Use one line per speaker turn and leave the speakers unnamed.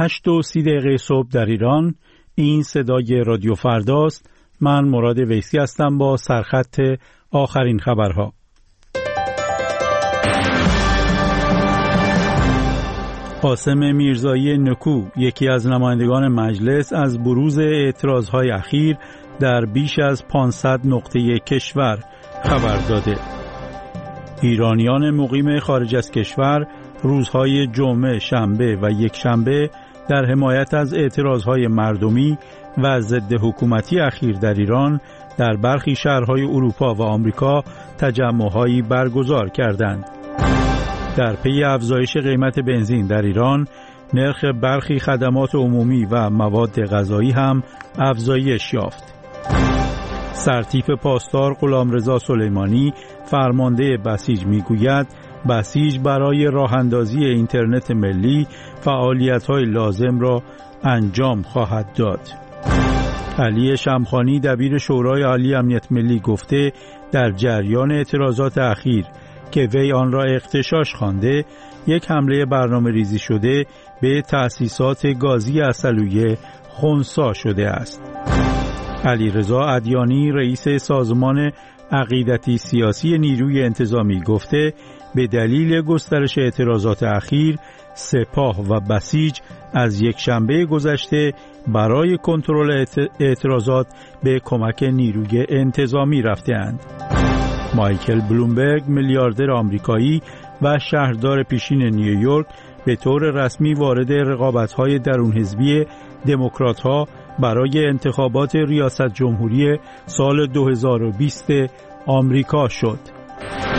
8:30 صبح در ایران. این صدای رادیو فرداست. من مراد ویسی هستم با سرخط آخرین خبرها. قاسم میرزایی نکو، یکی از نمایندگان مجلس، از بروز اعتراضهای اخیر در بیش از 500 نقطه کشور خبر داده. ایرانیان مقیم خارج از کشور روزهای جمعه، شنبه و یکشنبه در حمایت از اعتراضهای مردمی و ضد حکومتی اخیر در ایران در برخی شهرهای اروپا و آمریکا تجمع‌هایی برگزار کردند. در پی افزایش قیمت بنزین در ایران، نرخ برخی خدمات عمومی و مواد غذایی هم افزایش یافت. سرتیپ پاسدار غلامرضا سلیمانی، فرمانده بسیج، میگوید بسیج برای راه‌اندازی اینترنت ملی فعالیت‌های لازم را انجام خواهد داد. علی شمخانی، دبیر شورای عالی امنیت ملی، گفته در جریان اعتراضات اخیر که وی آن را اغتشاش خوانده، یک حمله برنامه‌ریزی شده به تأسیسات گازی عسلویه خنثی شده است. علیرضا ادیانی، رئیس سازمان عقیدتی سیاسی نیروی انتظامی، گفته به دلیل گسترش اعتراضات اخیر، سپاه و بسیج از یکشنبه گذشته برای کنترل اعتراضات به کمک نیروی انتظامی رفته‌اند. مایکل بلومبرگ، میلیاردر آمریکایی و شهردار پیشین نیویورک، به طور رسمی وارد رقابت‌های درون حزبی دموکرات‌ها برای انتخابات ریاست جمهوری سال 2020 آمریکا شد.